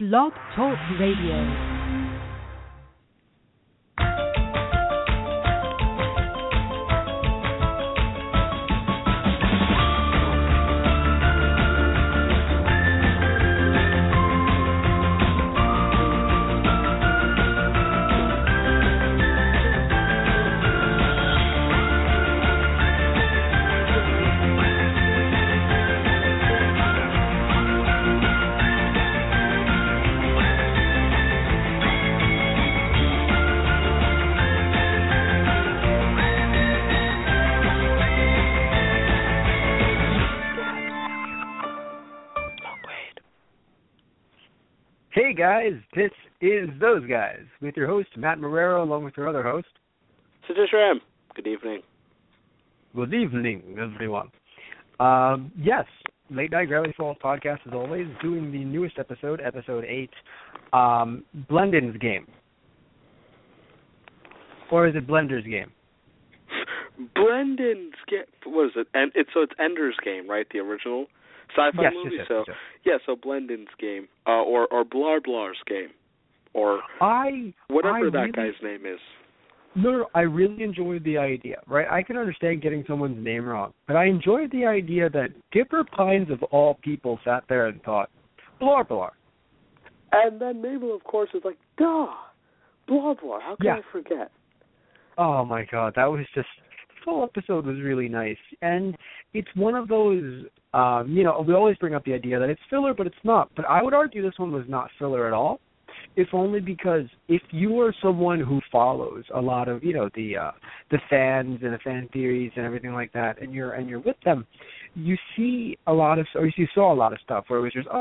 Blog Talk Radio. Hey guys, this is Those Guys with your host Matt Marrero along with your other host Satish Ram. Good evening. Good evening, everyone. Yes, Late Night Gravity Falls podcast as always, doing the newest episode, episode 8, Blendin's Game. Or is it Blender's Game? Blendin's Game. What is it? And it's Ender's Game, right? The original sci-fi movie. So Blendin's Game, or Blar's Game, or whatever that guy's name is. No, I really enjoyed the idea, right? I can understand getting someone's name wrong, but I enjoyed the idea that Dipper Pines of all people sat there and thought, Blar. And then Mabel, of course, is like, duh, Blar. How can I forget? Oh my God, that was just, the whole episode was really nice. And it's one of those, we always bring up the idea that it's filler, but it's not. But I would argue this one was not filler at all. If only because if you are someone who follows a lot of, the fans and the fan theories and everything like that, and you're with them, you see a lot of, or you saw a lot of stuff where it was just,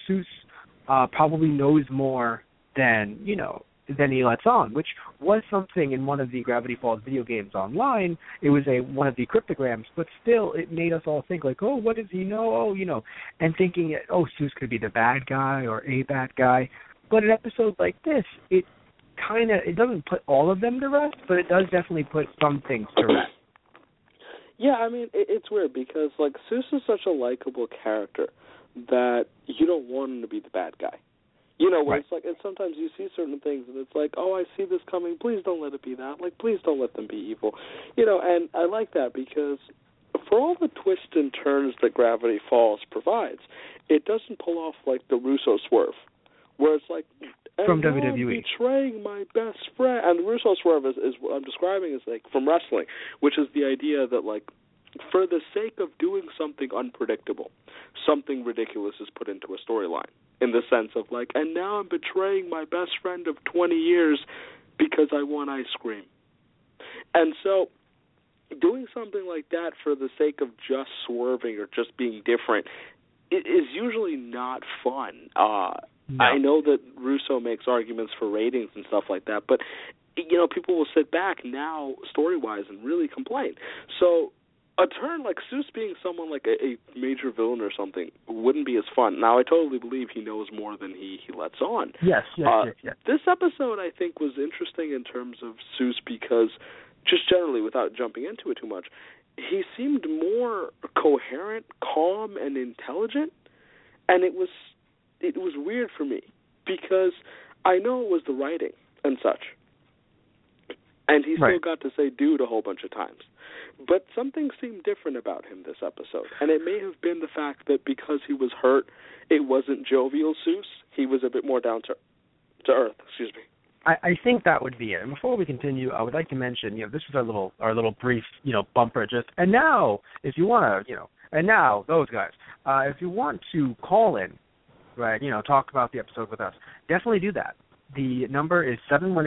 Seuss probably knows more than he lets on, which was something in one of the Gravity Falls video games online. It was one of the cryptograms, but still it made us all think like, oh, what does he know? And thinking, Seuss could be the bad guy or a bad guy. But an episode like this, it doesn't put all of them to rest, but it does definitely put some things to rest. Yeah, I mean, it's weird because, Seuss is such a likable character that you don't want him to be the bad guy. Where right. It's like, and sometimes you see certain things and it's like, oh, I see this coming, please don't let it be that. Please don't let them be evil. And I like that because for all the twists and turns that Gravity Falls provides, it doesn't pull off the Russo swerve. Where it's like, from WWE. I'm betraying my best friend. And the Russo swerve is what I'm describing as from wrestling, which is the idea that for the sake of doing something unpredictable, something ridiculous is put into a storyline. In the sense of and now I'm betraying my best friend of 20 years because I want ice cream. And so doing something like that for the sake of just swerving or just being different is usually not fun. No. I know that Russo makes arguments for ratings and stuff like that, but, people will sit back now, story-wise, and really complain. So a turn like Seuss being someone like a major villain or something wouldn't be as fun. Now, I totally believe he knows more than he lets on. Yes. This episode, I think, was interesting in terms of Seuss because, just generally, without jumping into it too much, he seemed more coherent, calm, and intelligent, and it was weird for me because I know it was the writing and such, and he still got to say dude a whole bunch of times. But something seemed different about him this episode, and it may have been the fact that because he was hurt, it wasn't jovial Seuss. He was a bit more down to earth. Excuse me. I think that would be it. And before we continue, I would like to mention, this is our little brief, bumper. And now, if you want to, and now those guys, if you want to call in, right, talk about the episode with us, definitely do that. The number is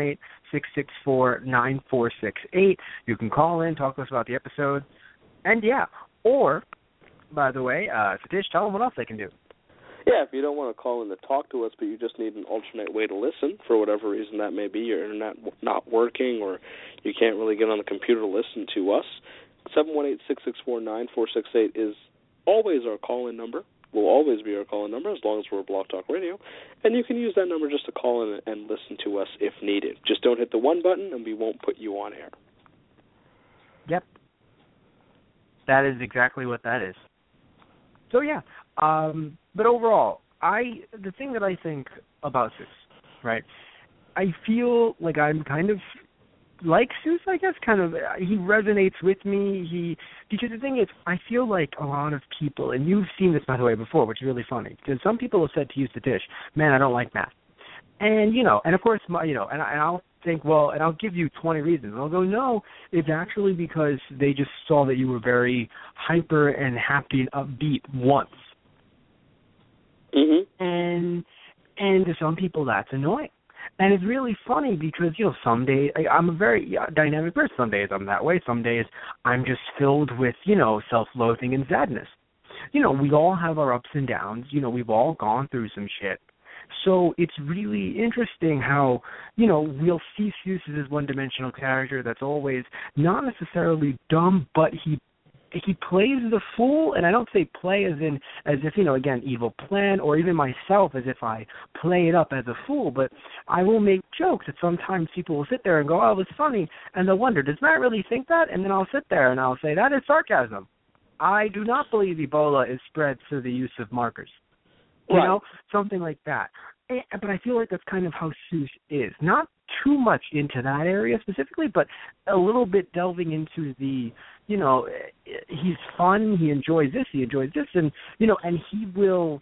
718-664-9468. You can call in, talk to us about the episode, and or, by the way, Satish, tell them what else they can do. Yeah, if you don't want to call in to talk to us, but you just need an alternate way to listen, for whatever reason that may be, your internet not working, or you can't really get on the computer to listen to us, 718-664-9468 is always our call-in number. Will always be our call-in number as long as we're Blog Talk Radio. And you can use that number just to call in and listen to us if needed. Just don't hit the one button and we won't put you on air. Yep. That is exactly what that is. So, but overall, the thing that I think about Seuss, right? I feel like I'm kind of like Seuss, I guess, kind of. He resonates with me. Because the thing is, I feel like a lot of people, and you've seen this, by the way, before, which is really funny, because some people have said to use the dish, man, I don't like math. And, and of course, and I'll think, well, and I'll give you 20 reasons. And I'll go, no, it's actually because they just saw that you were very hyper and happy and upbeat once. Mm-hmm. And to some people, that's annoying. And it's really funny because, some days I'm a very dynamic person. Some days I'm that way. Some days I'm just filled with, self-loathing and sadness. We all have our ups and downs. We've all gone through some shit. So it's really interesting how, we'll see Seuss as this one-dimensional character that's always not necessarily dumb, but he plays the fool, and I don't say play as if, again, evil plan, or even myself as if I play it up as a fool, but I will make jokes that sometimes people will sit there and go, oh, it's funny, and they'll wonder, does Matt really think that? And then I'll sit there and I'll say, that is sarcasm. I do not believe Ebola is spread through the use of markers. Right. Something like that. But I feel like that's kind of how Seuss is. Not too much into that area specifically, but a little bit delving into the, he's fun, he enjoys this, and, and he will,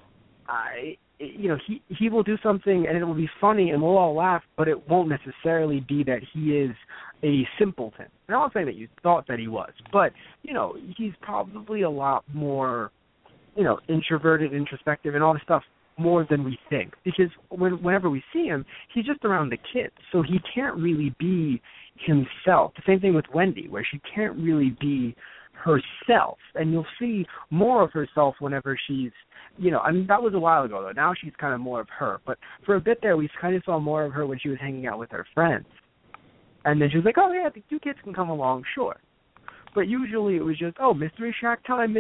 he will do something and it will be funny and we'll all laugh, but it won't necessarily be that he is a simpleton. I'm not saying that you thought that he was, but, he's probably a lot more, introverted, introspective, and all this stuff more than we think. Because whenever we see him, he's just around the kids, so he can't really be himself. The same thing with Wendy, where she can't really be herself. And you'll see more of herself whenever she's, that was a while ago, though. Now she's kind of more of her. But for a bit there, we kind of saw more of her when she was hanging out with her friends. And then she was like, oh, yeah, the two kids can come along, sure. But usually it was just, oh, Mystery Shack time.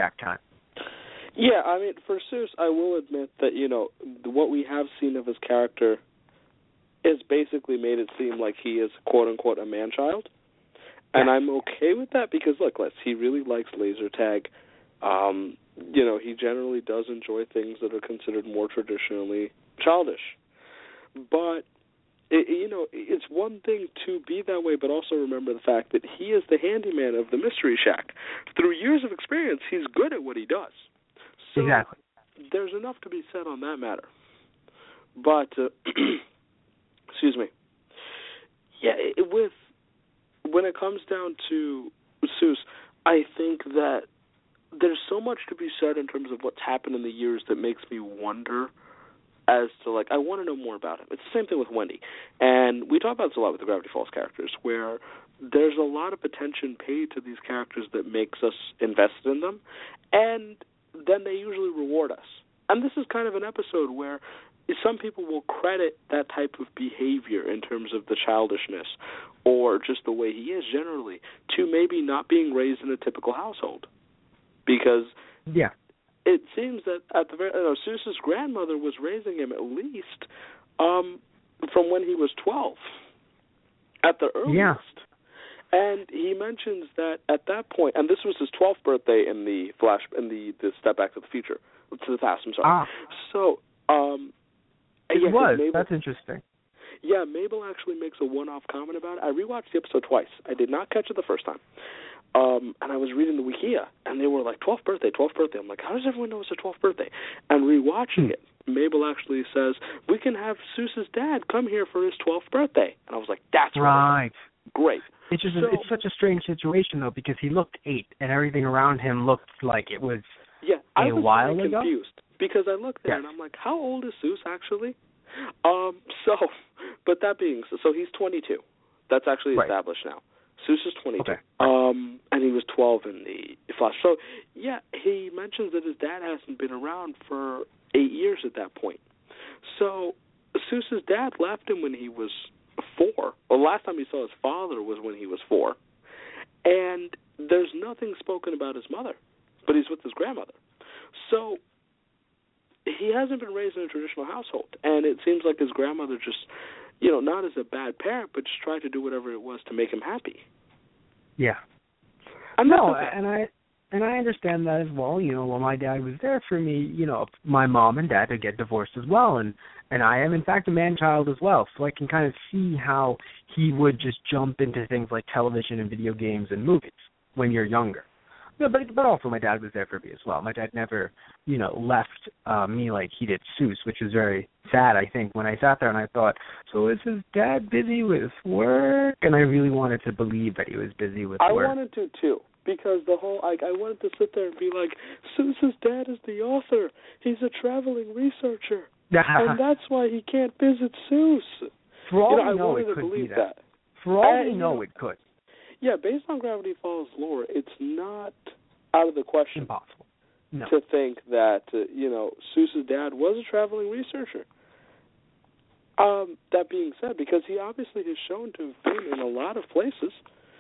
Yeah, I mean, for Seuss, I will admit that, what we have seen of his character has basically made it seem like he is, quote-unquote, a man-child. And I'm okay with that because, look, he really likes laser tag. He generally does enjoy things that are considered more traditionally childish. But, it's one thing to be that way, but also remember the fact that he is the handyman of the Mystery Shack. Through years of experience, he's good at what he does. So exactly. There's enough to be said on that matter. But, excuse me. Yeah, when it comes down to Seuss, I think that there's so much to be said in terms of what's happened in the years that makes me wonder as to, I want to know more about him. It's the same thing with Wendy. And we talk about this a lot with the Gravity Falls characters, where there's a lot of attention paid to these characters that makes us invested in them. And then they usually reward us. And this is kind of an episode where some people will credit that type of behavior in terms of the childishness or just the way he is generally to maybe not being raised in a typical household. Because it seems that at the very Seuss's grandmother was raising him at least from when he was 12 at the earliest. Yeah. And he mentions that at that point, and this was his 12th birthday in the Step Back to the Future, to the past. I'm sorry. So, it was. That's interesting. Yeah, Mabel actually makes a one-off comment about it. I rewatched the episode twice. I did not catch it the first time. And I was reading the Wikia, and they were like, 12th birthday. I'm like, how does everyone know it's a 12th birthday? And rewatching it, Mabel actually says, we can have Seuss's dad come here for his 12th birthday. And I was like, that's right. Great. It's just it's such a strange situation, though, because he looked 8, and everything around him looked like it was I was while really ago. Confused because I looked there and I'm like, how old is Seuss actually? But that being so, he's 22. That's actually established now. Seuss is 22. Okay. And he was 12 in the Flash. So yeah, he mentions that his dad hasn't been around for 8 years at that point. So Seuss's dad left him when he was 4. Well, last time he saw his father was when he was 4. And there's nothing spoken about his mother, but he's with his grandmother. So he hasn't been raised in a traditional household. And it seems like his grandmother just, not as a bad parent, but just tried to do whatever it was to make him happy. Yeah. And I understand that as well. While my dad was there for me, my mom and dad would get divorced as well, and And I am, in fact, a man-child as well, so I can kind of see how he would just jump into things like television and video games and movies when you're younger. Yeah, but also my dad was there for me as well. My dad never, left me like he did Seuss, which was very sad, I think, when I sat there and I thought, so is his dad busy with work? And I really wanted to believe that he was busy with work. I wanted to, too, because the whole, I wanted to sit there and be like, Seuss's dad is the author. He's a traveling researcher. And that's why he can't visit Seuss. For all we I know, wanted it to could believe be that. For all we know, it could. Yeah, based on Gravity Falls lore, it's not out of the question. Impossible. No. To think that, Seuss's dad was a traveling researcher. That being said, because he obviously has shown to have been in a lot of places.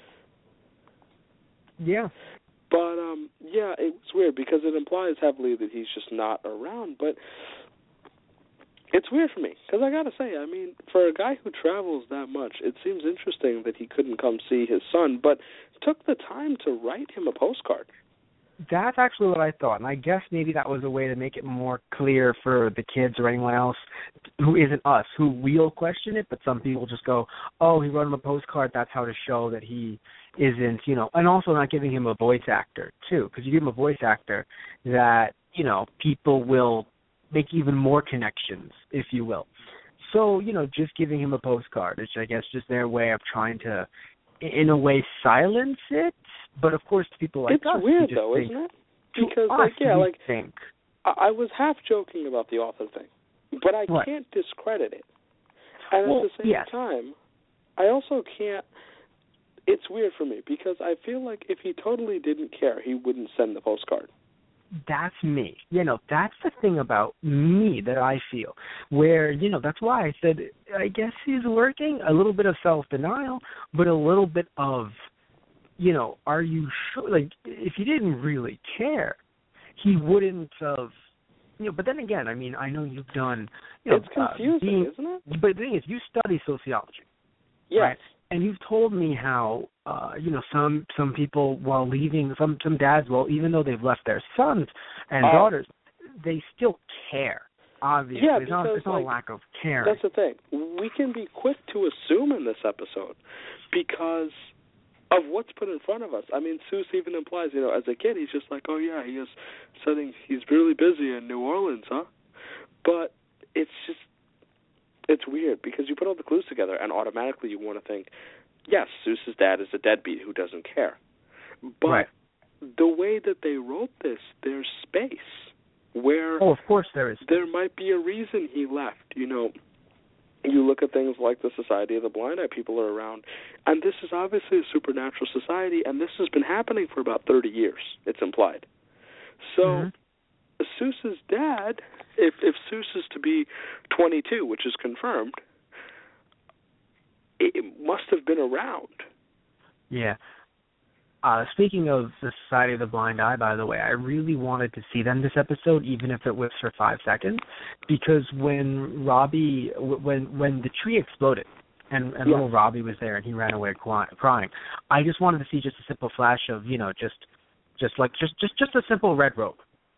Yeah. But, it's weird because it implies heavily that he's just not around. But it's weird for me because I got to say, I mean, for a guy who travels that much, it seems interesting that he couldn't come see his son, but took the time to write him a postcard. That's actually what I thought, and I guess maybe that was a way to make it more clear for the kids or anyone else who isn't us, who will question it, but some people just go, oh, he wrote him a postcard, that's how to show that he isn't, and also not giving him a voice actor, too, because you give him a voice actor that, people will make even more connections, if you will. So, just giving him a postcard is, I guess, just their way of trying to, in a way, silence it. But, of course, to people like us... It's weird, though, isn't it? Because, I was half joking about the author thing, but I can't discredit it. And at the same time, I also can't... It's weird for me, because I feel like if he totally didn't care, he wouldn't send the postcard. That's me. That's the thing about me that I feel, where, that's why I said, I guess he's working, a little bit of self-denial, but a little bit of, are you sure? Like, if he didn't really care, he wouldn't have, but then again, I mean, I know you've done, it's confusing, isn't it? But the thing is, you study sociology. Yes. Right? And you've told me how, some people while leaving, some dads, even though they've left their sons and daughters, they still care, obviously. Yeah, it's not a lack of caring. That's the thing. We can be quick to assume in this episode because of what's put in front of us. I mean, Seuss even implies, as a kid, he's just like, oh, yeah, he's really busy in New Orleans, huh? But it's weird because you put all the clues together and automatically you want to think, yes, Seuss's dad is a deadbeat who doesn't care. But the way that they wrote this, there's space where of course there is. There might be a reason he left. You look at things like the Society of the Blind Eye, people are around, and this is obviously a supernatural society, and this has been happening for about 30 years, it's implied. So Seuss's dad, if Seuss is to be 22, which is confirmed, it must have been around. Yeah. Speaking of the Society of the Blind Eye, by the way, I really wanted to see them this episode, even if it was for 5 seconds, because when the tree exploded and little Robbie was there and he ran away crying, I just wanted to see just a simple flash of, just a simple red robe.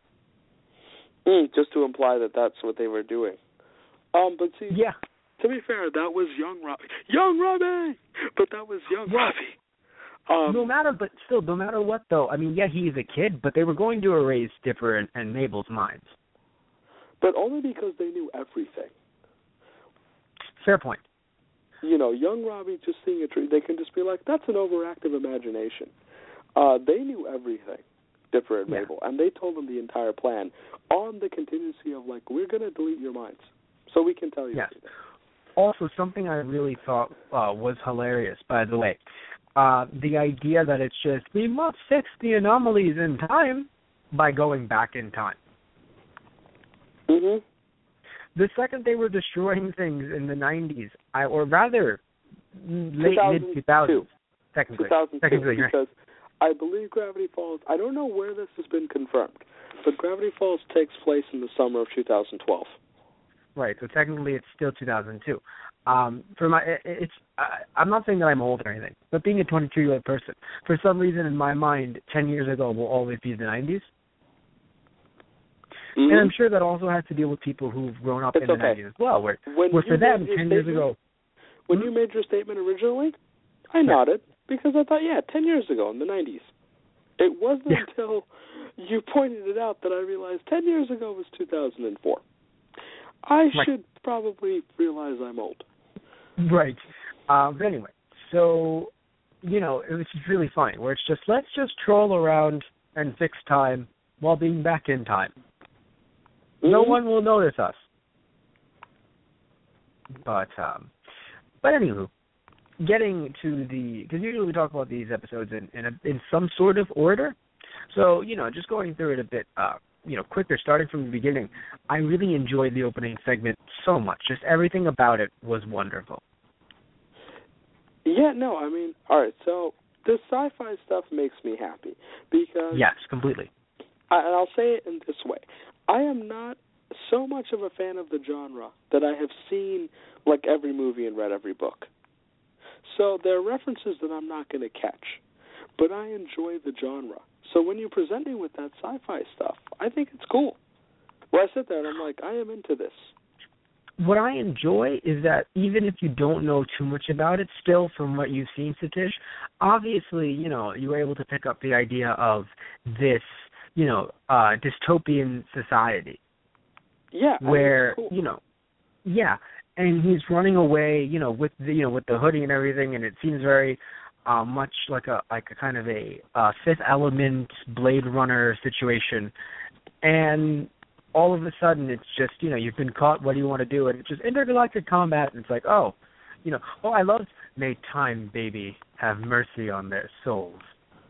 Just to imply that that's what they were doing. But see, to be fair, that was young Robbie, but that was young Robbie. No matter what, though, I mean, he's a kid, but they were going to erase Dipper and Mabel's minds. But only because they knew everything. Fair point. Young Robbie just seeing a tree, they can just be like, that's an overactive imagination. They knew everything, Dipper and Mabel, and they told them the entire plan on the contingency of, like, we're going to delete your minds so we can tell you everything. Also, something I really thought was hilarious, by the way, the idea that it's just, we must fix the anomalies in time by going back in time. Mm-hmm. The second they were destroying things in the 90s, or rather, late mid-2000s, technically, because I believe Gravity Falls, I don't know where this has been confirmed, but Gravity Falls takes place in the summer of 2012. Right, so technically it's still 2002. I'm not saying that I'm old or anything, but being a 22-year-old person, for some reason in my mind, 10 years ago will always be the 90s. Mm-hmm. And I'm sure that also has to deal with people who've grown up in the 90s as well, where for them, 10 years ago... When you made your statement originally, I nodded, because I thought, 10 years ago in the 90s. It wasn't until you pointed it out that I realized 10 years ago was 2004. I should probably realize I'm old. Right. But anyway, so, it was just really funny, where it's just, let's just troll around and fix time while being back in time. Mm-hmm. No one will notice us. But anywho, getting to because usually we talk about these episodes in some sort of order. So, just going through it a bit, quicker, starting from the beginning, I really enjoyed the opening segment so much. Just everything about it was wonderful. Yeah, no, I mean, all right, so the sci-fi stuff makes me happy because... Yes, completely. And I'll say it in this way. I am not so much of a fan of the genre that I have seen like every movie and read every book. So there are references that I'm not going to catch, but I enjoy the genre. So when you present me with that sci-fi stuff, I think it's cool. Well, I sit there and I'm like, I am into this. What I enjoy is that even if you don't know too much about it, still from what you've seen, Satish, obviously, you were able to pick up the idea of this, dystopian society. Yeah. Where, cool. And he's running away, with the hoodie and everything, and it seems very much like a kind of a Fifth Element Blade Runner situation. And all of a sudden, it's just you've been caught. What do you want to do? And it's just intergalactic combat, and it's like, I love may time, baby, have mercy on their souls.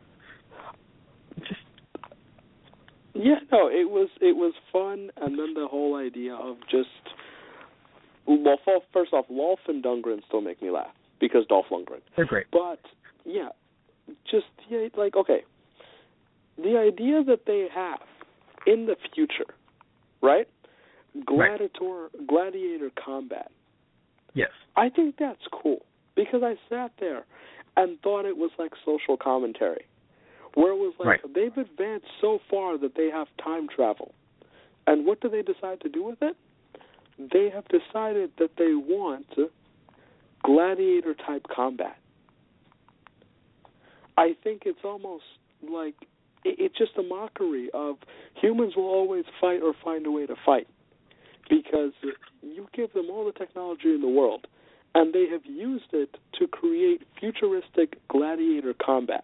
It was fun, and then the whole idea of just. Well, first off, Lolf and Dungren still make me laugh because Dolph Lundgren. They're great. But, the idea that they have in the future, right? Gladiator combat. Yes. I think that's cool because I sat there and thought it was like social commentary, where it was like they've advanced so far that they have time travel. And what do they decide to do with it? They have decided that they want gladiator-type combat. I think it's almost like it's just a mockery of humans will always fight or find a way to fight because you give them all the technology in the world, and they have used it to create futuristic gladiator combat.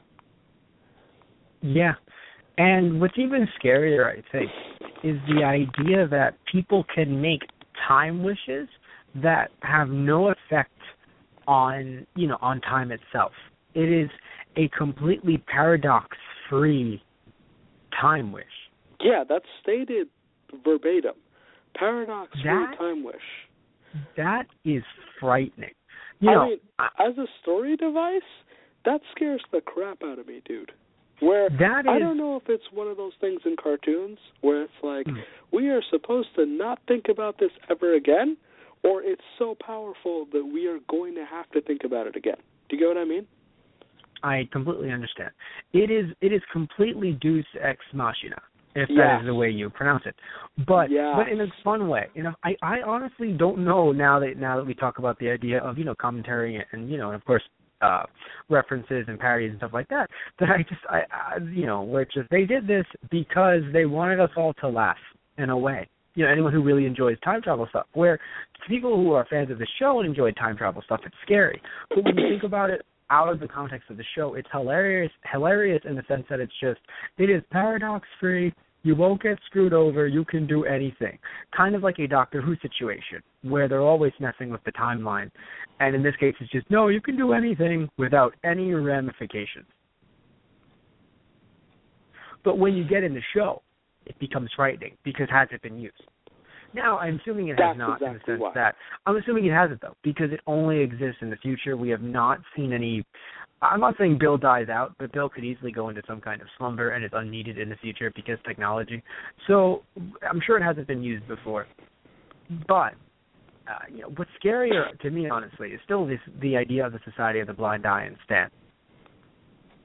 Yeah. And what's even scarier, I think, is the idea that people can make time wishes that have no effect on time itself. It is a completely paradox-free time wish. Yeah, that's stated verbatim. Paradox-free time wish. That is frightening. As a story device, that scares the crap out of me, dude. I don't know if it's one of those things in cartoons where it's like, we are supposed to not think about this ever again, or it's so powerful that we are going to have to think about it again. Do you get what I mean? I completely understand. It is completely Deus Ex Machina, if that is the way you pronounce it. But in a fun way. I honestly don't know now that we talk about the idea of, commentary and, of course, references and parodies and stuff like that, where it's just they did this because they wanted us all to laugh in a way. Anyone who really enjoys time travel stuff, where people who are fans of the show and enjoy time travel stuff, it's scary. But when you think about it out of the context of the show, it's hilarious in the sense that it is paradox-free. You won't get screwed over. You can do anything. Kind of like a Doctor Who situation where they're always messing with the timeline. And in this case, it's just, no, you can do anything without any ramifications. But when you get in the show, it becomes frightening because has it been used? Now, I'm assuming it has not in the sense that... I'm assuming it hasn't, though, because it only exists in the future. We have not seen any... I'm not saying Bill dies out, but Bill could easily go into some kind of slumber and is unneeded in the future because technology. So I'm sure it hasn't been used before. But what's scarier to me, honestly, is still the idea of the Society of the Blind Eye and Stan.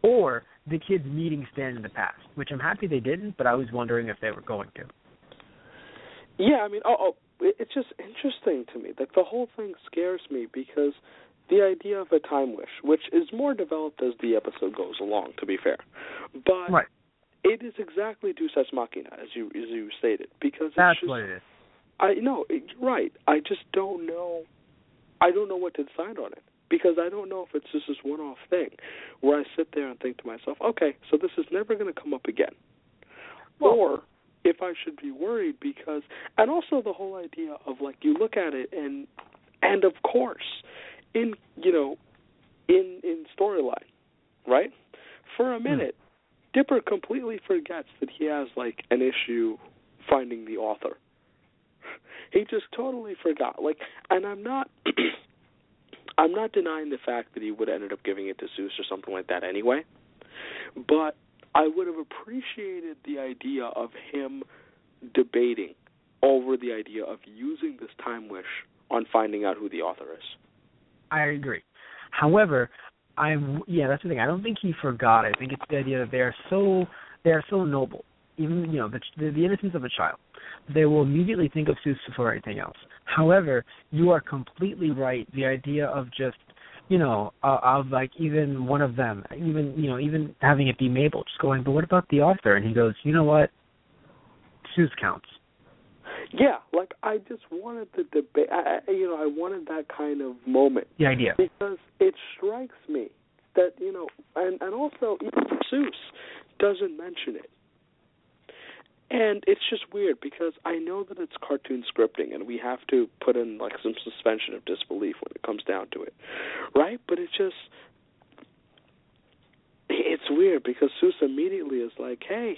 or the kids meeting Stan in the past, which I'm happy they didn't, but I was wondering if they were going to. Yeah, I mean, it's just interesting to me. Like, the whole thing scares me because the idea of a time wish, which is more developed as the episode goes along, to be fair, but right. It is exactly Deus Ex Machina, as you stated, because that's what it is. You're right. I just don't know. I don't know what to decide on it because I don't know if it's just this one-off thing where I sit there and think to myself, okay, so this is never going to come up again, or if I should be worried because, and also the whole idea of like you look at it and of course in storyline, right? For a minute, Dipper completely forgets that he has like an issue finding the author. He just totally forgot. Like, and I'm not denying the fact that he would have ended up giving it to Zeus or something like that anyway. But I would have appreciated the idea of him debating over the idea of using this time wish on finding out who the author is. I agree. However, that's the thing. I don't think he forgot. I think it's the idea that they are so noble. Even the innocence of a child. They will immediately think of Zeus before anything else. However, you are completely right. The idea of just of like even one of them, even having it be Mabel, just going, but what about the author? And he goes, you know what? Zeus counts. Yeah, like I just wanted the debate. I wanted that kind of moment. The idea. Because it strikes me that, and also even Zeus doesn't mention it. And it's just weird because I know that it's cartoon scripting and we have to put in like some suspension of disbelief when it comes down to it, right? But it's weird because Zeus immediately is like, hey,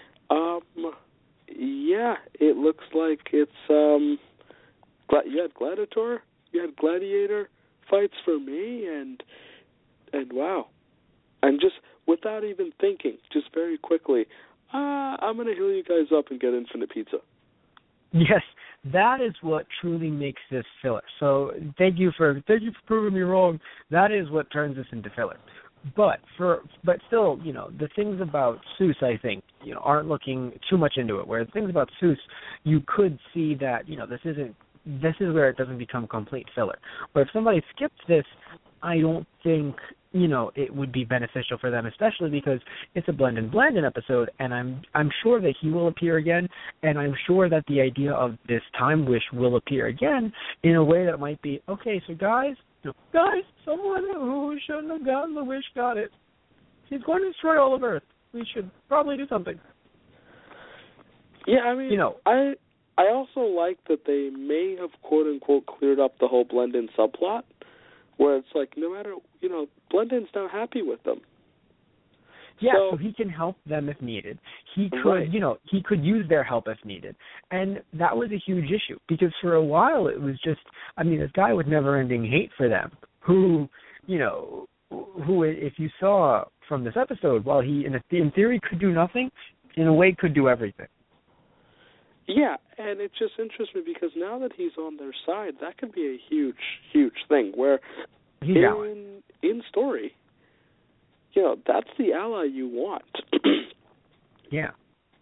yeah, it looks like it's, you had Gladiator, you had Gladiator fights for me, and wow. And just without even thinking, just very quickly, I'm going to heal you guys up and get infinite pizza. Yes, that is what truly makes this filler. So thank you for proving me wrong. That is what turns this into filler. But still, the things about Zeus, I think, aren't looking too much into it. Where the things about Zeus, you could see that, this is where it doesn't become complete filler. But if somebody skips this, I don't think, it would be beneficial for them, especially because it's a Blendin' Blandin' episode, and I'm sure that he will appear again, and I'm sure that the idea of this time wish will appear again in a way that might be, okay, so guys, someone who shouldn't have gotten the wish got it. He's going to destroy all of Earth. We should probably do something. Yeah, I mean, I also like that they may have quote-unquote cleared up the whole Blendin subplot, where it's like, no matter, Blendin's not happy with them. Yeah, so he can help them if needed. He could, right. He could use their help if needed. And that was a huge issue because for a while it was just, this guy with never-ending hate for them who if you saw from this episode, while he, in theory, could do nothing, in a way could do everything. Yeah, and it just interests me because now that he's on their side, that could be a huge, huge thing where in story, that's the ally you want. Yeah.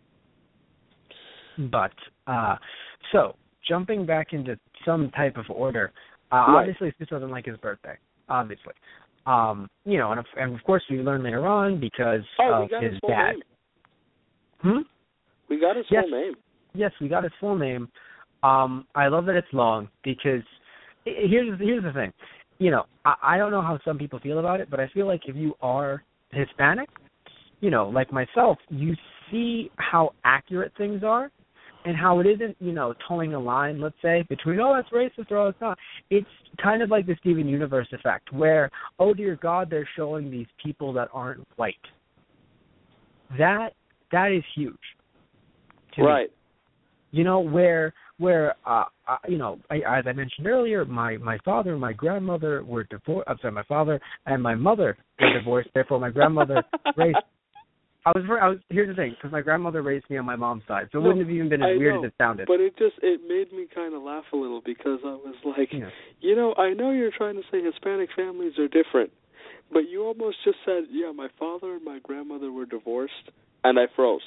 But, so, jumping back into some type of order, obviously this wasn't like his birthday, obviously. And of course we learn later on because of his dad. Name. We got his full name. Yes, we got his full name. I love that it's long because here's the thing. I don't know how some people feel about it, but I feel like if you are Hispanic, like myself, you see how accurate things are and how it isn't, towing a line, let's say, between, that's racist or it's not. It's kind of like the Steven Universe effect where, oh, dear God, they're showing these people that aren't white. That is huge. Right. Where as I mentioned earlier, my father and my grandmother were divorced. I'm sorry, my father and my mother were divorced. Therefore, my grandmother raised. Here's the thing, because my grandmother raised me on my mom's side, so it wouldn't have even been as weird as it sounded. But it made me kind of laugh a little because I was like, I know you're trying to say Hispanic families are different, But you almost just said, yeah, my father and my grandmother were divorced, and I froze.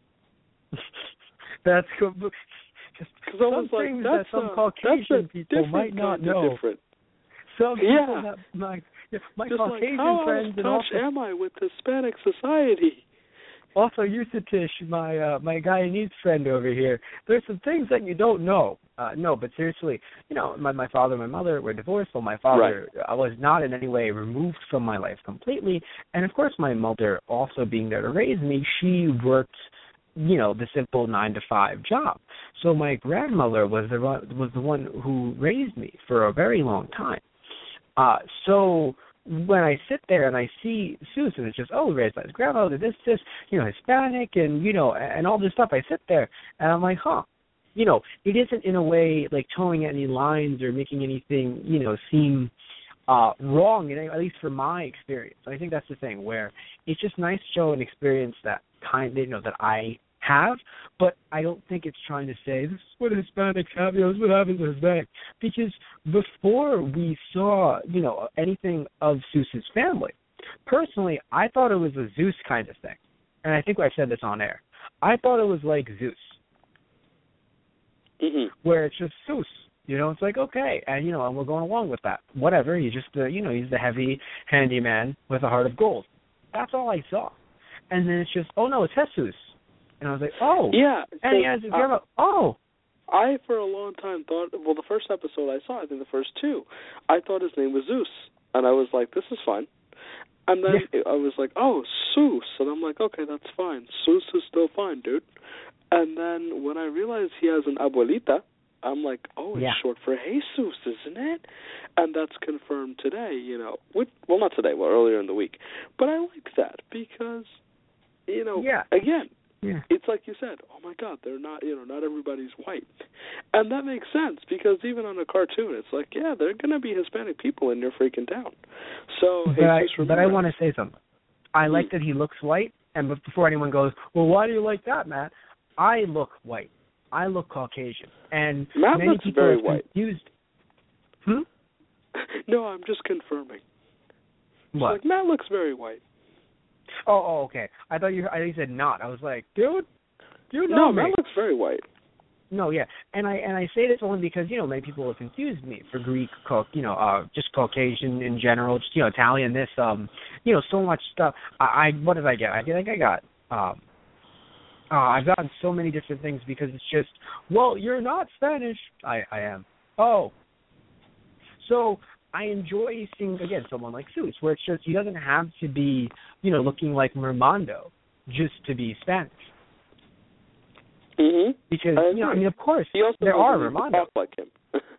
That's good. Just I was some like, things that some Caucasian people might not know. Different. Some people that my just Caucasian like, friends and also am I with Hispanic society? Also, Yusatish, my Guyanese friend over here, there's some things that you don't know. No, but seriously, my father and my mother were divorced, so my father was not in any way removed from my life completely. And, of course, my mother, also being there to raise me, she worked, the simple 9-to-5 job. So my grandmother was the one who raised me for a very long time. So when I sit there and I see Susan, it's just, raised by his grandmother, this, Hispanic, and, and all this stuff, I sit there, and I'm like, it isn't in a way like towing any lines or making anything, seem wrong, at least from my experience. I think that's the thing, where it's just nice to show an experience that that I have, but I don't think it's trying to say, this is what Hispanics have, this is what happens to Hispanics. Because before we saw, anything of Zeus's family, personally, I thought it was a Zeus kind of thing. And I think I said this on air. I thought it was like Zeus. Mm-hmm. Where it's just Zeus. It's like, okay, and, and we're going along with that. Whatever, he's just, he's the heavy handyman with a heart of gold. That's all I saw. And then it's just, oh, no, it's Jesus. And I was like, oh. Yeah. And he has his grandma, oh. I, for a long time, thought, the first episode I saw, I think the first two, I thought his name was Zeus. And I was like, this is fun. And then I was like, oh, Zeus. And I'm like, okay, that's fine. Zeus is still fine, dude. And then when I realized he has an abuelita, I'm like, oh, it's short for Jesus, isn't it? And that's confirmed today, well, not today, earlier in the week. But I like that because, again, it's like you said, oh, my God, they're not, not everybody's white. And that makes sense because even on a cartoon, it's like, yeah, there are going to be Hispanic people in your freaking town. So, but I want to say something. I like that he looks white, and before anyone goes, well, why do you like that, Matt? I look white. I look Caucasian. And Matt many looks people very are white. confused. No, I'm just confirming. What? Like, Matt looks very white. Oh, okay. I thought you said not. I was like, dude, you know No, me. Matt looks very white. No, yeah. And I say this only because, many people have confused me for Greek, just Caucasian in general, just, Italian, this, so much stuff. What did I get? I think I got, I've gotten so many different things because it's just, well, you're not Spanish. I am. Oh. So I enjoy seeing, again, someone like Zeus, where it's just, he doesn't have to be, looking like Mermando just to be Spanish. Mm-hmm. Because, of course, there are Mermando. Talk like him.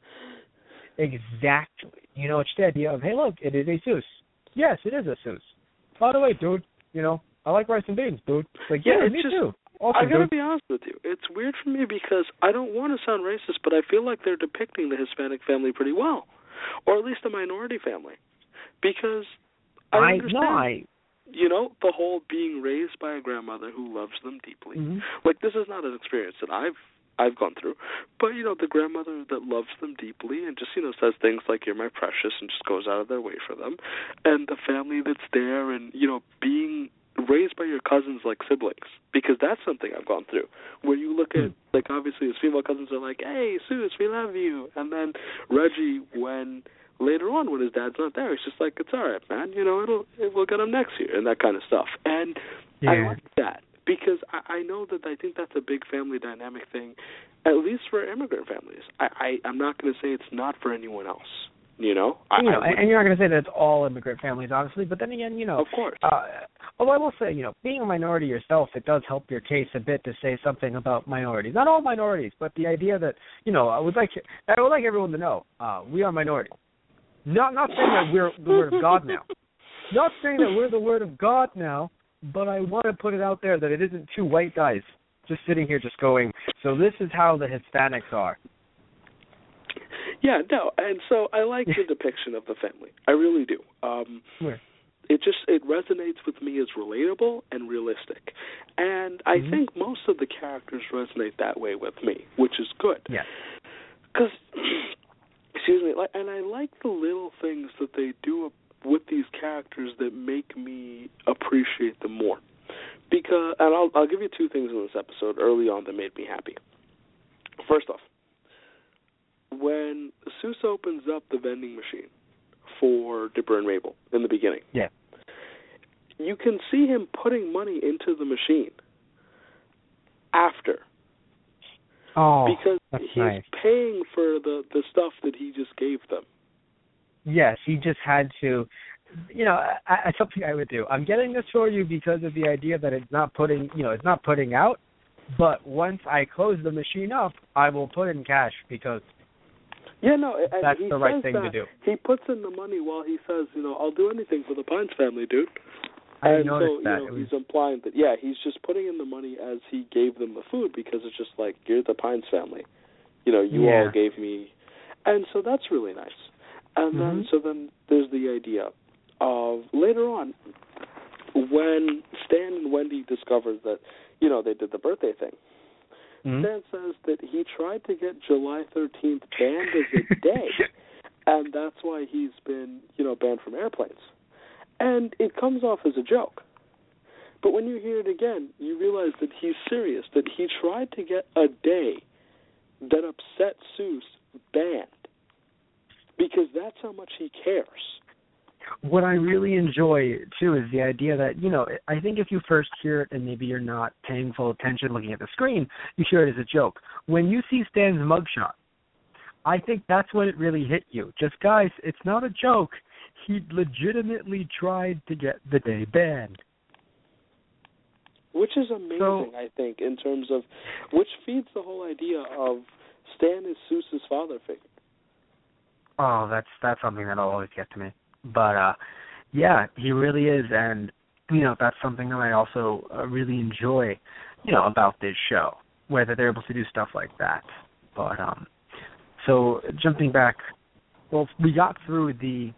Exactly. It's the idea of, hey, look, it is a Zeus. Yes, it is a Zeus. By the way, dude, I like rice and beans, dude. It's like, yeah, me too. Awesome, I gotta be honest with you. It's weird for me because I don't want to sound racist, but I feel like they're depicting the Hispanic family pretty well, or at least the minority family, because I understand. The whole being raised by a grandmother who loves them deeply. Mm-hmm. Like, this is not an experience that I've gone through, but the grandmother that loves them deeply and just says things like "you're my precious" and just goes out of their way for them, and the family that's there, and being raised by your cousins like siblings, because that's something I've gone through, where you look at, like, obviously his female cousins are like, hey, Zeus, we love you, and then Reggie, later on when his dad's not there, it's just like, it's all right, man, we'll get him next year, and that kind of stuff. And I like that, because I know that I think that's a big family dynamic thing, at least for immigrant families. I'm not going to say it's not for anyone else. And you're not going to say that it's all immigrant families, obviously, but then again, of course. Although I will say, being a minority yourself, it does help your case a bit to say something about minorities. Not all minorities, but the idea that, I would like everyone to know, we are minorities. Not saying that we're the Word of God now. Not saying that we're the Word of God now, but I want to put it out there that it isn't two white guys just sitting here just going, so this is how the Hispanics are. Yeah, no, and so I like the depiction of the family. I really do. It resonates with me as relatable and realistic. And I think most of the characters resonate that way with me, which is good. Yeah. Because, excuse me, and I like the little things that they do with these characters that make me appreciate them more. Because, and I'll give you two things in this episode early on that made me happy. First off, when Soos opens up the vending machine for Dipper and Mabel in the beginning, yeah, you can see him putting money into the machine after. Oh, because that's he's nice. paying for the stuff that he just gave them. Yes, he just had to. You know, it's something I would do. I'm getting this for you because of the idea that it's not putting, it's not putting out. But once I close the machine up, I will put in cash because that's the right thing to do. He puts in the money while he says, I'll do anything for the Pines family, dude. I noticed that. He's implying that, he's just putting in the money as he gave them the food because it's just like, you're the Pines family. You all gave me. And so that's really nice. And then there's the idea of later on when Stan and Wendy discovers that, they did the birthday thing. Stan says that he tried to get July 13th banned as a day, and that's why he's been, banned from airplanes. And it comes off as a joke. But when you hear it again, you realize that he's serious, that he tried to get a day that upset Soos banned, because that's how much he cares. What I really enjoy, too, is the idea that, I think if you first hear it and maybe you're not paying full attention looking at the screen, you hear it as a joke. When you see Stan's mugshot, I think that's when it really hit you. Just, guys, it's not a joke. He legitimately tried to get the day banned. Which is amazing, I think, in terms of, which feeds the whole idea of Stan is Soos's father figure. Oh, that's something that'll always get to me. But, he really is, and, that's something that I also really enjoy, about this show, whether they're able to do stuff like that. But, so, jumping back, well, we got through,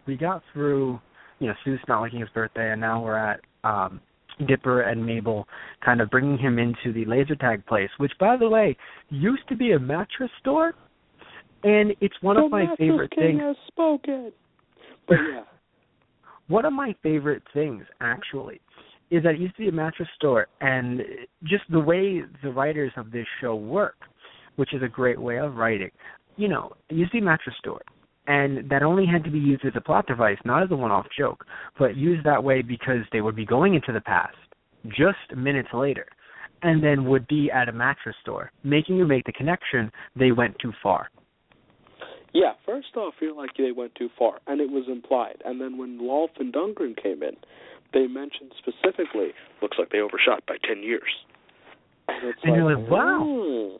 Soos not liking his birthday, and now we're at Dipper and Mabel kind of bringing him into the laser tag place, which, by the way, used to be a mattress store, and it's one of my favorite things. The Mattress King has spoken. But, one of my favorite things, actually, is that it used to be a mattress store, and just the way the writers of this show work, which is a great way of writing. It used to be a mattress store, and that only had to be used as a plot device, not as a one-off joke, but used that way because they would be going into the past just minutes later, and then would be at a mattress store, making you make the connection they went too far. Yeah, first off, you're like they went too far, and it was implied. And then when Lolf and Dungren came in, they mentioned specifically, looks like they overshot by 10 years. And it's you're like, wow.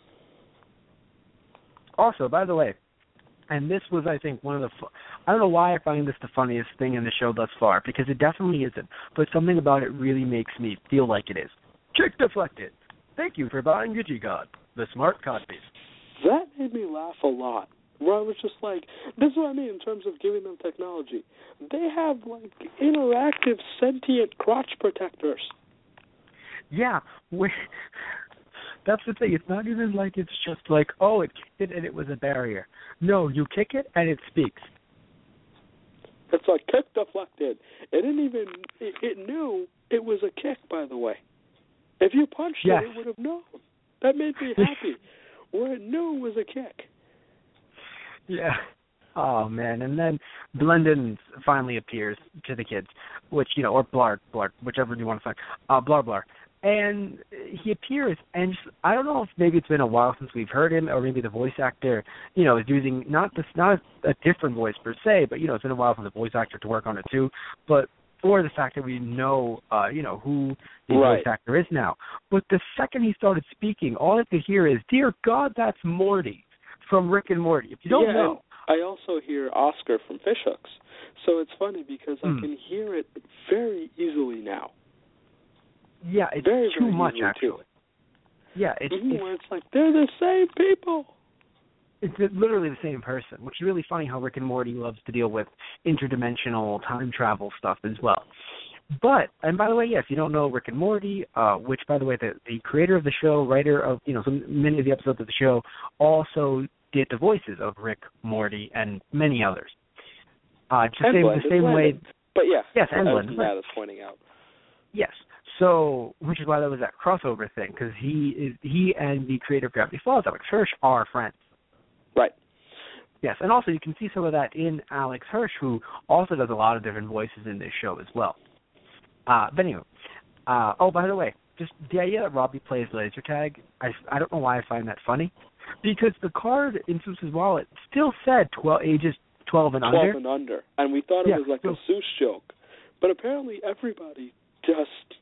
Also, by the way, and this was, I think, one of the... I don't know why I find this the funniest thing in the show thus far, because it definitely isn't, but something about it really makes me feel like it is. Kick deflected. Thank you for buying Gigi-God, the smart codpiece. That made me laugh a lot. Where I was just like, this is what I mean in terms of giving them technology. They have, interactive, sentient crotch protectors. Yeah. That's the thing. It's not even like it's just like, oh, it kicked it and it was a barrier. No, you kick it and it speaks. It's like kick deflected. It didn't even, it knew it was a kick, by the way. If you punched it, it would have known. That made me happy. Where it knew it was a kick. Yeah. Oh, man. And then Blendon finally appears to the kids, which, or Blarg, whichever you want to say. Blar. And he appears, and I don't know if maybe it's been a while since we've heard him, or maybe the voice actor, is using not a different voice per se, but, it's been a while for the voice actor to work on it too, but for the fact that we know, who the voice actor is now. But the second he started speaking, all I could hear is, "Dear God, that's Morty." From Rick and Morty. If you don't know. I also hear Oscar from Fishhooks. So it's funny because I can hear it very easily now. Yeah, it's very, too very much, actually. Too. Yeah, where it's like, they're the same people. It's literally the same person, which is really funny how Rick and Morty loves to deal with interdimensional time travel stuff as well. But, and by the way, if you don't know Rick and Morty, which, by the way, the creator of the show, writer of, so many of the episodes of the show, also did the voices of Rick, Morty, and many others. The same way, But yeah, Yes, as Englund. Matt is pointing out. Yes. So, which is why there was that crossover thing, because he and the creator of Gravity Falls, Alex Hirsch, are friends. Right. Yes, and also you can see some of that in Alex Hirsch, who also does a lot of different voices in this show as well. But anyway, oh, by the way, just the idea that Robbie plays laser tag, I don't know why I find that funny, because the card in Seuss's wallet still said ages 12 and under. 12 and under. And we thought it was like a Seuss joke. But apparently everybody just...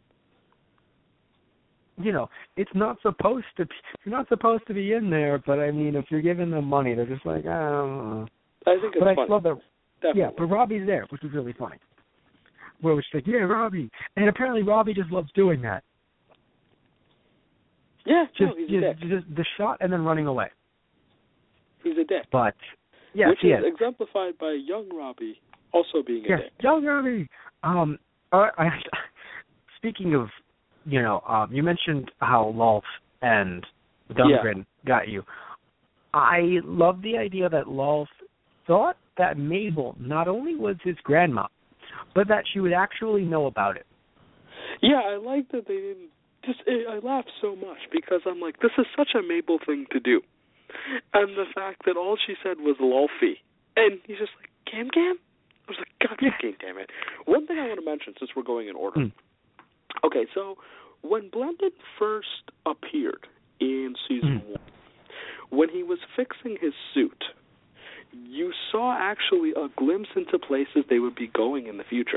You know, it's not supposed to. You're not supposed to be in there, but I mean, if you're giving them money, they're just like, I don't know. I think it's but funny. I love that. Definitely. Yeah, but Robbie's there, which is really funny. Where it's like, yeah, Robbie, and apparently Robbie just loves doing that. Yeah, Just, he's a dick. Just the shot and then running away. He's a dick. But yes, which is exemplified by young Robbie also being a dick. Young Robbie. Speaking of. You know, you mentioned how Lolth and Lundgren got you. I love the idea that Lolth thought that Mabel not only was his grandma, but that she would actually know about it. Yeah, I like that they didn't. I laughed so much because I'm like, this is such a Mabel thing to do. And the fact that all she said was Lolfie. And he's just like, Gam Gam? I was like, God fucking damn it. One thing I want to mention, since we're going in order. Okay, so when Blendon first appeared in season 1, when he was fixing his suit, you saw actually a glimpse into places they would be going in the future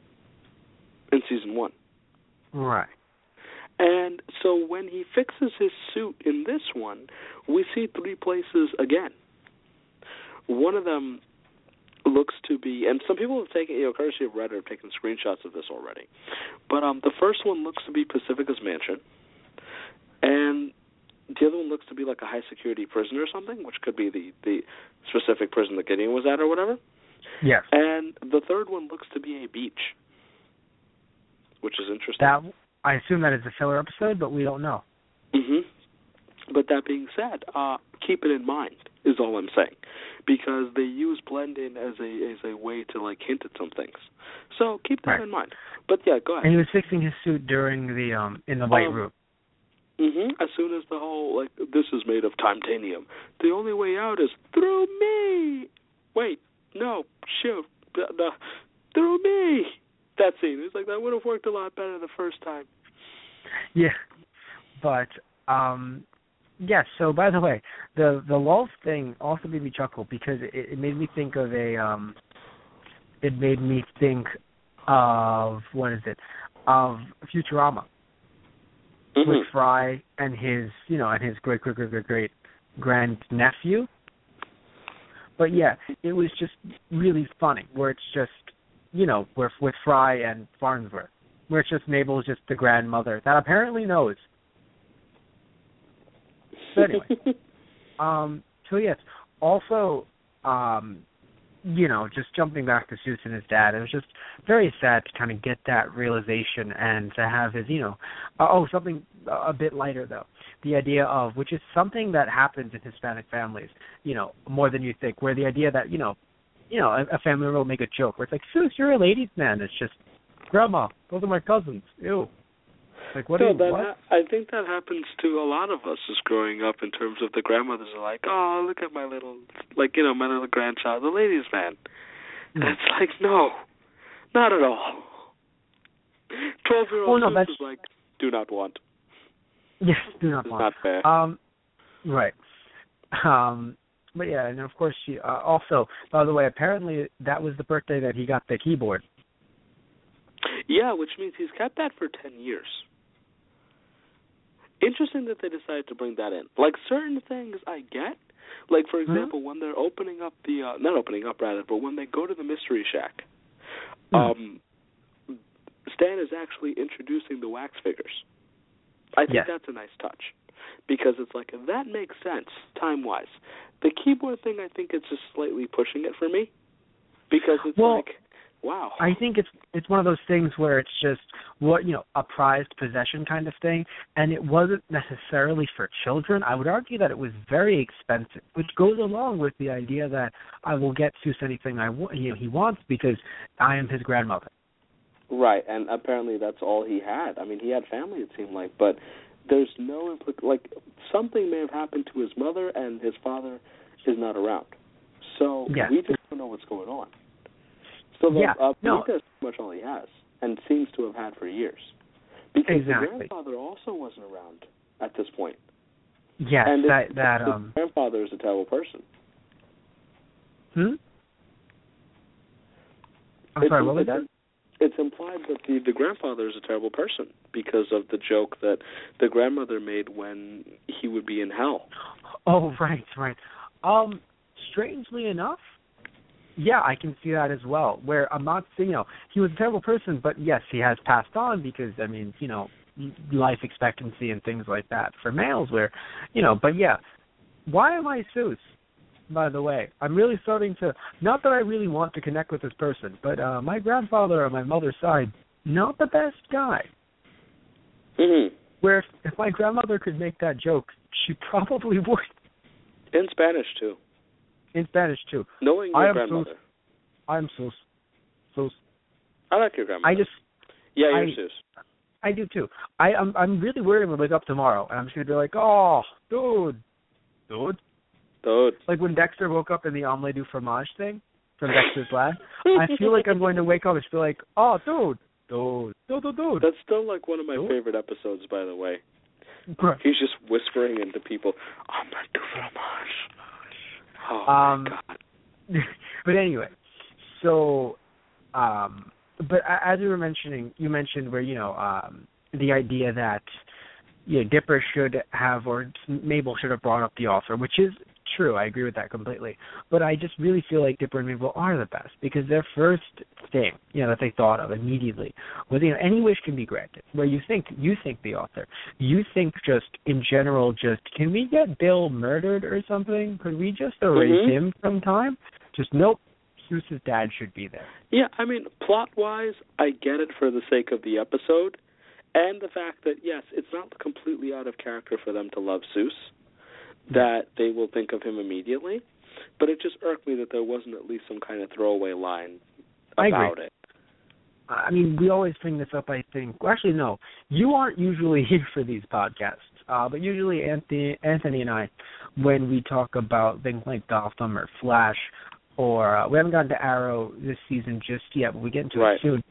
in season 1. Right. And so when he fixes his suit in this one, we see 3 places again. One of them looks to be, and some people have taken, courtesy of Reddit, have taken screenshots of this already. But the first one looks to be Pacifica's mansion, and the other one looks to be like a high security prison or something, which could be the specific prison that Gideon was at or whatever. Yes. And the third one looks to be a beach, which is interesting. I assume that is a filler episode, but we don't know. But that being said, keep it in mind is all I'm saying, because they use Blendon as a way to like hint at some things. So keep that in mind. But yeah, go ahead. And he was fixing his suit during the in the white room. As soon as the whole like this is made of titanium, the only way out is through me. Wait, no, shoot, through me. That scene, it's like that would have worked a lot better the first time. Yeah, but yes. So by the way, the Lolth thing also made me chuckle because it made me think of it made me think of of Futurama with Fry and his great grand nephew. But yeah, it was just really funny where it's just with Fry and Farnsworth, where it's just Mabel's just the grandmother that apparently knows. So anyway, so yes, also, just jumping back to Seuss and his dad, it was just very sad to kind of get that realization and to have his, something a bit lighter though. The idea of, which is something that happens in Hispanic families, more than you think, where the idea that, a family member will make a joke where it's like, Seuss, you're a ladies' man. It's just, Grandma, those are my cousins. Ew. Like, what? I think that happens to a lot of us as growing up in terms of the grandmothers are like, oh, look at my little, my little grandchild, the ladies' man. And it's like, no, not at all. 12-year-old Seuss is like, do not want. Yes, do not want. It's not fair. Right. But yeah, and of course, she also, by the way, apparently that was the birthday that he got the keyboard. Yeah, which means he's kept that for 10 years. Interesting that they decided to bring that in. Like, certain things I get. Like, for example, when they're opening up not opening up, rather, but when they go to the Mystery Shack, Stan is actually introducing the wax figures. I think that's a nice touch. Because it's like, that makes sense, time-wise. The keyboard thing, I think it's just slightly pushing it for me. Because it's Wow. I think it's one of those things where it's just a prized possession kind of thing, and it wasn't necessarily for children. I would argue that it was very expensive, which goes along with the idea that I will get Seuss anything he wants because I am his grandmother. Right, and apparently that's all he had. I mean, he had family, it seemed like, but there's no something may have happened to his mother, and his father is not around. So we just don't know what's going on. So that's pretty much all he has, and seems to have had for years. Because the grandfather also wasn't around at this point. Yes, and the grandfather is a terrible person. I'm sorry, what was that? It's implied that the grandfather is a terrible person because of the joke that the grandmother made when he would be in hell. Oh, right. Strangely enough, yeah, I can see that as well. Where I'm not saying, he was a terrible person, but yes, he has passed on because, I mean, life expectancy and things like that for males where, but yeah. Why am I Seuss, by the way? I'm really starting to, not that I really want to connect with this person, but my grandfather on my mother's side, not the best guy. Mm-hmm. Where if my grandmother could make that joke, she probably would. In Spanish, too. Knowing your grandmother. I'm Seuss. I like your grandmother. You're Seuss. I do too. I'm really worried I'm gonna wake up tomorrow and I'm just gonna be like, oh, dude. Like when Dexter woke up in the omelette du fromage thing from Dexter's Lab. I feel like I'm going to wake up and just be like, oh, dude. That's still like one of my favorite episodes, by the way. Right. He's just whispering into people, omelette du fromage. Oh, my God. But anyway, so, but as you mentioned where, the idea that, Dipper should have, or Mabel should have brought up the author, which is true. I agree with that completely. But I just really feel like Dipper and Mabel are the best because their first thing, that they thought of immediately was, any wish can be granted. Where you think the author, you think just in general, can we get Bill murdered or something? Could we just erase him from time? Just nope. Seuss's dad should be there. Yeah, I mean, plot-wise, I get it for the sake of the episode, and the fact that, yes, it's not completely out of character for them to love Seuss, that they will think of him immediately, but it just irked me that there wasn't at least some kind of throwaway line about it. I mean, we always bring this up, I think. Well, actually, no. You aren't usually here for these podcasts, but usually Anthony and I, when we talk about things like Gotham or Flash, or we haven't gotten to Arrow this season just yet, but we get into it soon.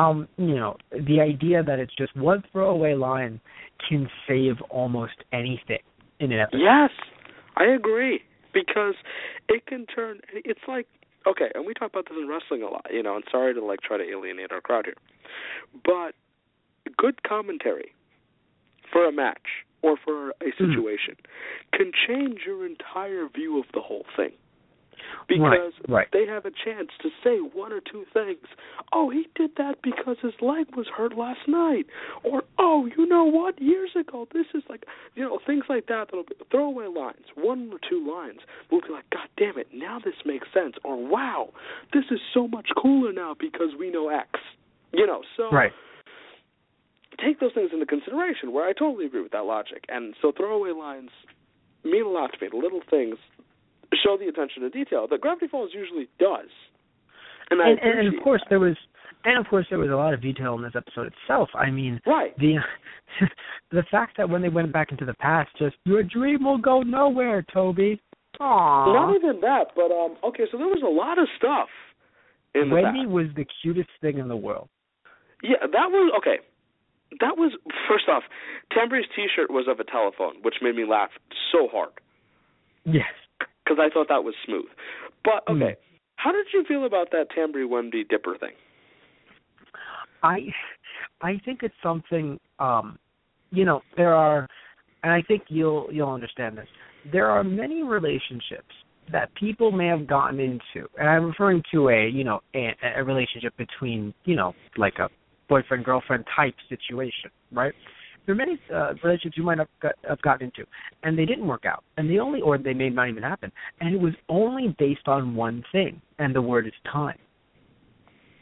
The idea that it's just one throwaway line can save almost anything in an episode. Yes, I agree, because it can turn. It's like, okay, and we talk about this in wrestling a lot, and sorry to try to alienate our crowd here, but good commentary for a match or for a situation can change your entire view of the whole thing. Because they have a chance to say one or two things. Oh, he did that because his leg was hurt last night. Or, oh, you know what? Years ago, this is like, things like that. That'll be throwaway lines, one or two lines. We'll be like, God damn it, now this makes sense. Or, wow, this is so much cooler now because we know X. So take those things into consideration, where I totally agree with that logic. And so throwaway lines mean a lot to me. The little things show the attention to detail that Gravity Falls usually does. And of course there was a lot of detail in this episode itself. I mean, the fact that when they went back into the past, just your dream will go nowhere, Toby. Aww. Not even that, but okay, so there was a lot of stuff in the Wendy past. was the cutest thing in the world. Yeah, that was okay. That was, first off, Tambry's T-shirt was of a telephone, which made me laugh so hard. Yes. Because I thought that was smooth. But, okay, how did you feel about that Tambry Wendy Dipper thing? I think it's something, there are, and I think you'll understand this, there are many relationships that people may have gotten into, and I'm referring to a relationship between, like a boyfriend-girlfriend type situation, right? There are many relationships you might have gotten into, and they didn't work out, or they may not even happen, and it was only based on one thing, and the word is time.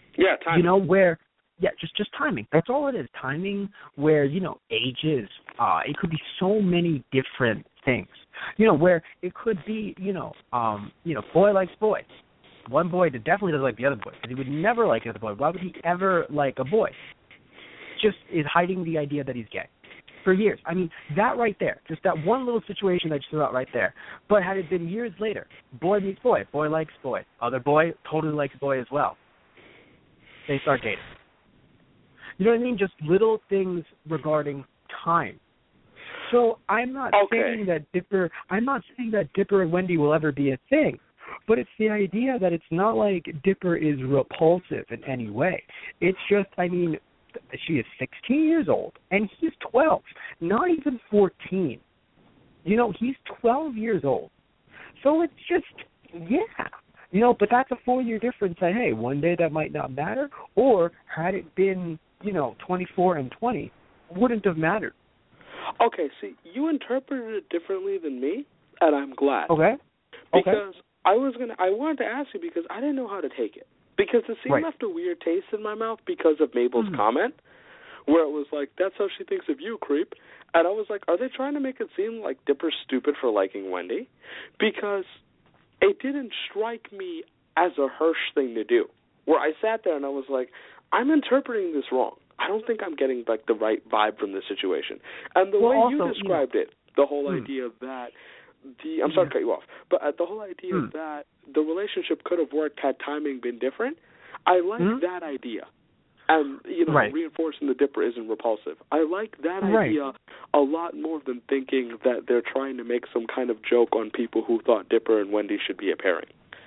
Yeah, timing. You know, where, yeah, just timing. That's all it is. Timing where, you know, ages, it could be so many different things. You know, where it could be, boy likes boy. One boy that definitely doesn't like the other boy, because he would never like the other boy. Why would he ever like a boy? Just is hiding the idea that he's gay for years. I mean, that right there, just that one little situation I just threw out right there. But had it been years later, boy meets boy, boy likes boy, other boy totally likes boy as well. They start dating. You know what I mean? Just little things regarding time. So I'm not saying that Dipper and Wendy will ever be a thing, but it's the idea that it's not like Dipper is repulsive in any way. It's just, I mean, she is 16 years old, and he's 12, not even 14. You know, he's 12 years old. So it's just, yeah. You know, but that's a 4-year difference that, hey, one day that might not matter, or had it been, 24 and 20, wouldn't have mattered. Okay, see, you interpreted it differently than me, and I'm glad. Okay. Because I wanted to ask you because I didn't know how to take it. Because the scene left a weird taste in my mouth because of Mabel's comment, where it was like, that's how she thinks of you, creep. And I was like, are they trying to make it seem like Dipper's stupid for liking Wendy? Because it didn't strike me as a Hirsch thing to do, where I sat there and I was like, I'm interpreting this wrong. I don't think I'm getting like the right vibe from this situation. And the way you described it, the whole idea that I'm sorry to cut you off, but the whole idea that the relationship could have worked had timing been different, I like that idea. And, reinforcing the Dipper isn't repulsive. I like that idea a lot more than thinking that they're trying to make some kind of joke on people who thought Dipper and Wendy should be a pairing.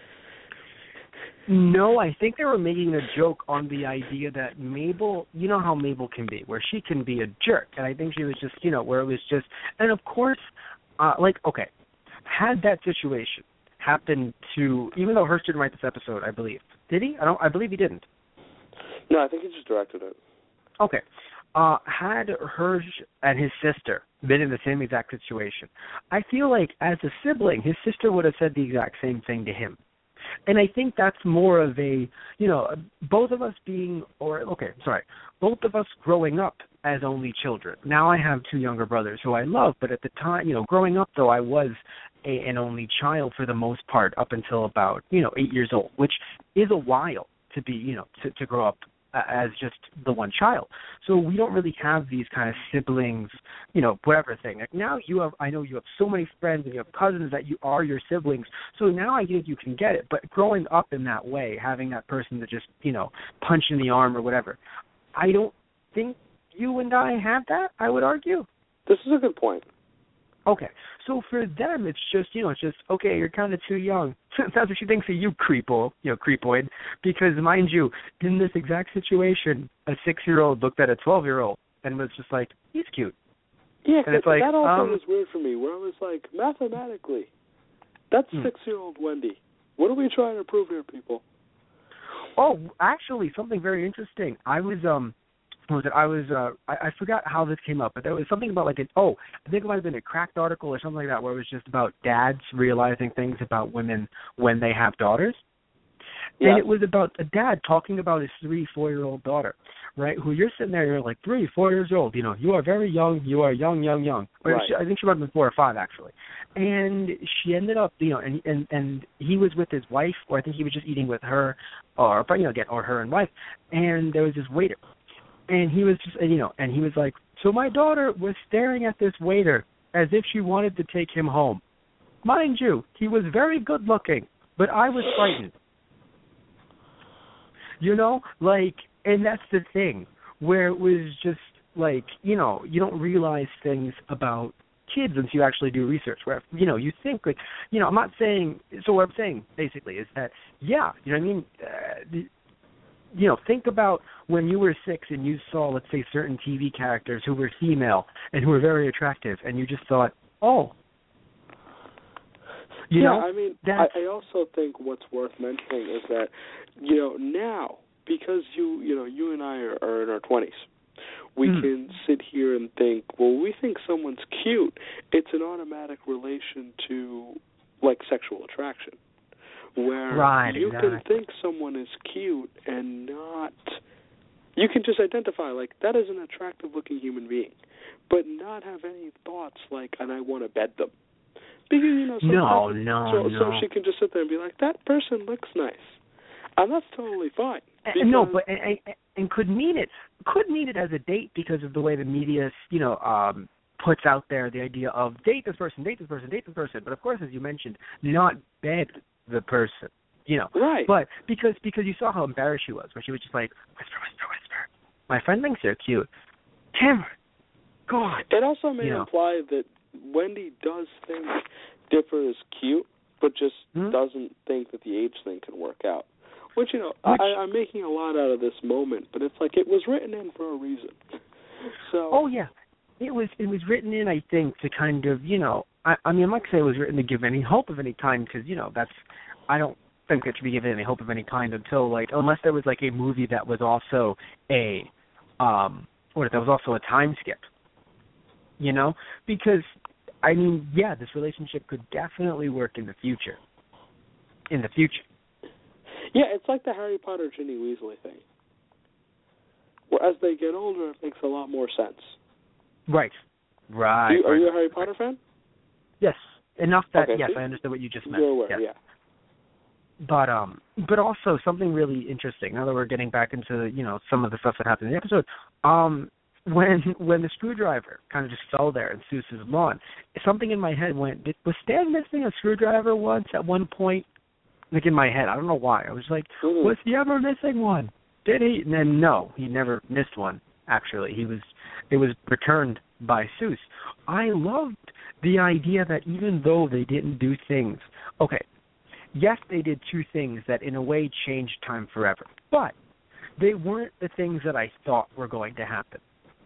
No, I think they were making a joke on the idea that Mabel, you know how Mabel can be, where she can be a jerk. And I think she was just, where it was just, and of course, had that situation happened to, even though Hirsch didn't write this episode, I believe. Did he? I believe he didn't. No, I think he just directed it. Okay. Had Hirsch and his sister been in the same exact situation, I feel like as a sibling, his sister would have said the exact same thing to him. And I think that's more of a, both of us growing up as only children. Now I have 2 younger brothers who I love, but at the time, growing up though, I was an only child for the most part up until about, 8 years old, which is a while to be, to grow up as just the one child. So we don't really have these kind of siblings, whatever thing. Like now I know you have so many friends and you have cousins that you are your siblings. So now I think you can get it. But growing up in that way, having that person that just, punch in the arm or whatever, I don't think you and I have that, I would argue. This is a good point. Okay, so for them, it's just, okay, you're kind of too young. That's what she thinks of you, creepoid. Because, mind you, in this exact situation, a 6-year-old looked at a 12-year-old and was just like, he's cute. Yeah, and it's like, that also was weird for me, where I was like, mathematically, that's 6-year-old Wendy. What are we trying to prove here, people? Oh, actually, something very interesting. I forgot how this came up, but there was something about I think it might have been a Cracked article or something like that, where it was just about dads realizing things about women when they have daughters. Yeah. And it was about a dad talking about his 3-4-year-old daughter, right? Who you're sitting there, you're like 3, 4 years old. You are very young. You are young. Right. I think she might have been 4 or 5 actually. And she ended up, and he was with his wife, or I think he was just eating with her, or her and wife. And there was this waiter. And he was just, and he was like, so my daughter was staring at this waiter as if she wanted to take him home. Mind you, he was very good looking, but I was frightened. And that's the thing, where it was just like, you don't realize things about kids until you actually do research, where, you think like, I'm not saying, so what I'm saying basically is that, think about when you were 6 and you saw, let's say, certain TV characters who were female and who were very attractive, and you just thought, I also think what's worth mentioning is that, now, because you and I are in our 20s, we can sit here and think, well, we think someone's cute. It's an automatic relation to, like, sexual attraction. where you can think someone is cute and not... You can just identify, like, that is an attractive-looking human being, but not have any thoughts like, and I want to bed them. Because, so she can just sit there and be like, that person looks nice. And that's totally fine. And could mean it as a date because of the way the media, puts out there the idea of date this person. But of course, as you mentioned, not bed the person. Right. But because you saw how embarrassed she was, where she was just like, whisper. My friend thinks they're cute. Cameron, God. It also may imply that Wendy does think Dipper is cute, but just doesn't think that the age thing can work out. Which, I'm making a lot out of this moment, but it's like it was written in for a reason. So. Oh yeah, it was written in, I think, to kind of, I'm not say it was written to give any hope of any kind, because I don't think it should be given any hope of any kind until unless there was a movie that was also a time skip. Because this relationship could definitely work in the future. Yeah, it's like the Harry Potter Ginny Weasley thing. Where as they get older, it makes a lot more sense. Right. Are you a Harry Potter fan? Yes. Enough that, okay, yes, I understand what you just meant. You're aware, yes. Yeah. But also something really interesting, now that we're getting back into, some of the stuff that happened in the episode, when the screwdriver kind of just fell there in Seuss's lawn, something in my head went, was Stan missing a screwdriver once at one point? In my head, I don't know why. I was like, was he ever missing one? Did he? And then no, he never missed one. Actually, it was returned by Seuss. I loved the idea that even though they didn't do things, yes, they did two things that in a way changed time forever, but they weren't the things that I thought were going to happen.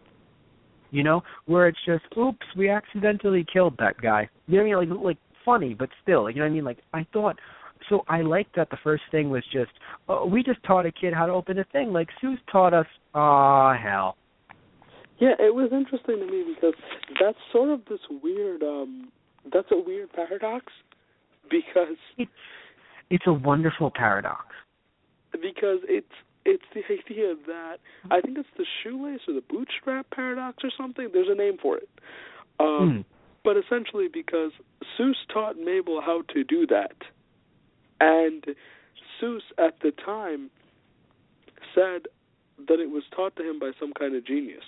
Where it's just, oops, we accidentally killed that guy. You know what I mean? Like funny, but still, you know what I mean? I thought. So I liked that the first thing was just, we just taught a kid how to open a thing, like Seuss taught us. Hell. Yeah, it was interesting to me because that's sort of this weird, that's a weird paradox because... It's a wonderful paradox. Because it's the idea that, I think it's the shoelace or the bootstrap paradox or something. There's a name for it. But essentially because Seuss taught Mabel how to do that. And Seuss, at the time, said that it was taught to him by some kind of genius.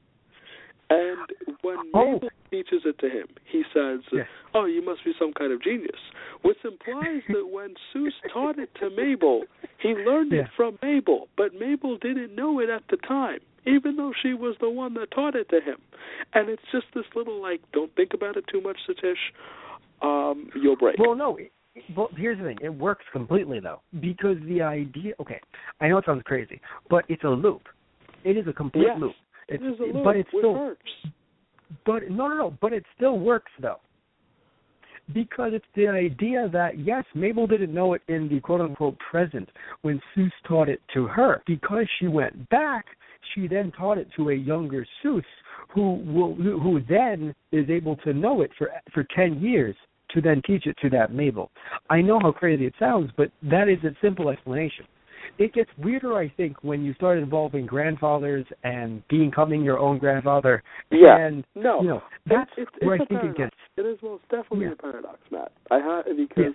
And when Mabel teaches it to him, he says, you must be some kind of genius. Which implies that when Seuss taught it to Mabel, he learned it from Mabel, but Mabel didn't know it at the time, even though she was the one that taught it to him. And it's just this little, don't think about it too much, Satish, you'll break. Well, no. Well, here's the thing. It works completely, though, because the idea... Okay, I know it sounds crazy, but it's a loop. It is a complete loop. It is a loop, but it still works. But no, but it still works, though, because it's the idea that, yes, Mabel didn't know it in the quote-unquote present when Seuss taught it to her. Because she went back, she then taught it to a younger Seuss who then is able to know it for 10 years. To then teach it to that Mabel. I know how crazy it sounds, but that is a simple explanation. It gets weirder, I think, when you start involving grandfathers and becoming your own grandfather. Yeah. And, that's it's where I think paradox. it gets... It is most definitely a paradox, Matt. Because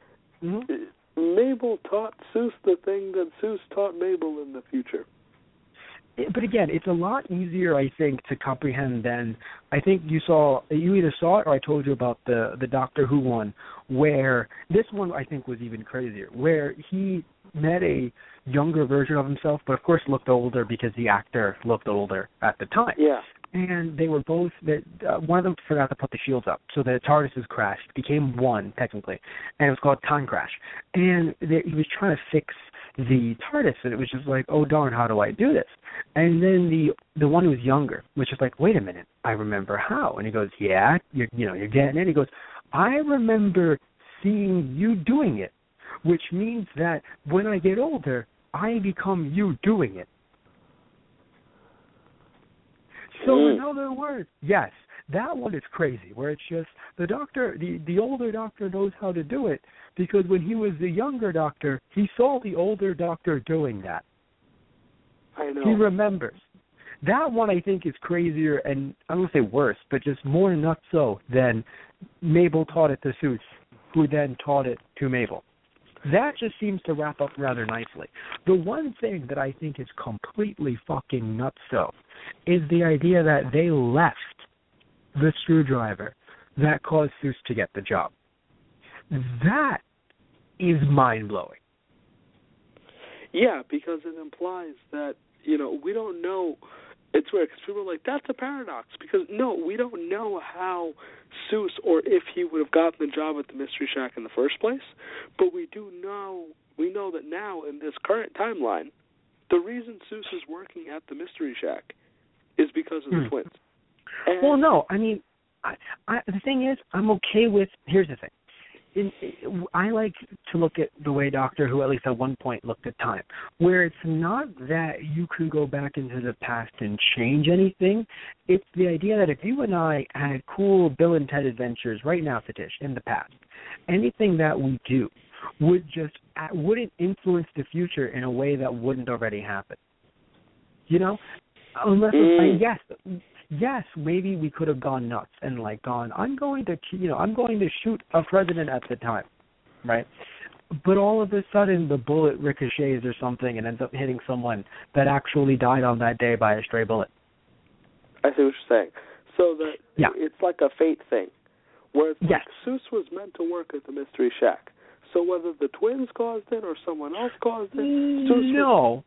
Mabel taught Seuss the thing that Seuss taught Mabel in the future. But again, it's a lot easier, I think, to comprehend than I think you either saw it or I told you about the Doctor Who one, where this one I think was even crazier, where he met a younger version of himself, but of course looked older because the actor looked older at the time. Yeah. And they were both, one of them forgot to put the shields up, so the TARDISes crashed, became one, technically, and it was called Time Crash. And he was trying to fix the TARDIS, and it was just like, oh darn, how do I do this? And then the one who was younger was just like, wait a minute, I remember how. And he goes, yeah, you're getting it. He goes, I remember seeing you doing it, which means that when I get older, I become you doing it. So in other words, yes, That one is crazy, where it's just the doctor, the older doctor knows how to do it because when he was the younger doctor, he saw the older doctor doing that. I know. He remembers. That one I think is crazier and I don't want to say worse, but just more nutso than Mabel taught it to Seuss, who then taught it to Mabel. That just seems to wrap up rather nicely. The one thing that I think is completely fucking nutso is the idea that they left the screwdriver that caused Seuss to get the job. That is mind-blowing. Yeah, because it implies that, we don't know. It's weird because people are like, that's a paradox. Because, no, we don't know how Seuss or if he would have gotten the job at the Mystery Shack in the first place. But we know that now in this current timeline, the reason Seuss is working at the Mystery Shack is because of the twins. And well, no, I mean, the thing is, I'm okay with, here's the thing. I like to look at the way Doctor Who, at least at one point, looked at time, where it's not that you can go back into the past and change anything. It's the idea that if you and I had cool Bill and Ted adventures right now, Satish, in the past, anything that we do wouldn't influence the future in a way that wouldn't already happen. Unless, yes, maybe we could have gone nuts and gone, I'm going to shoot a president at the time, right? But all of a sudden the bullet ricochets or something and ends up hitting someone that actually died on that day by a stray bullet. I see what you're saying. So it's like a fate thing, where it's like Seuss was meant to work at the Mystery Shack. So whether the twins caused it or someone else caused it, No.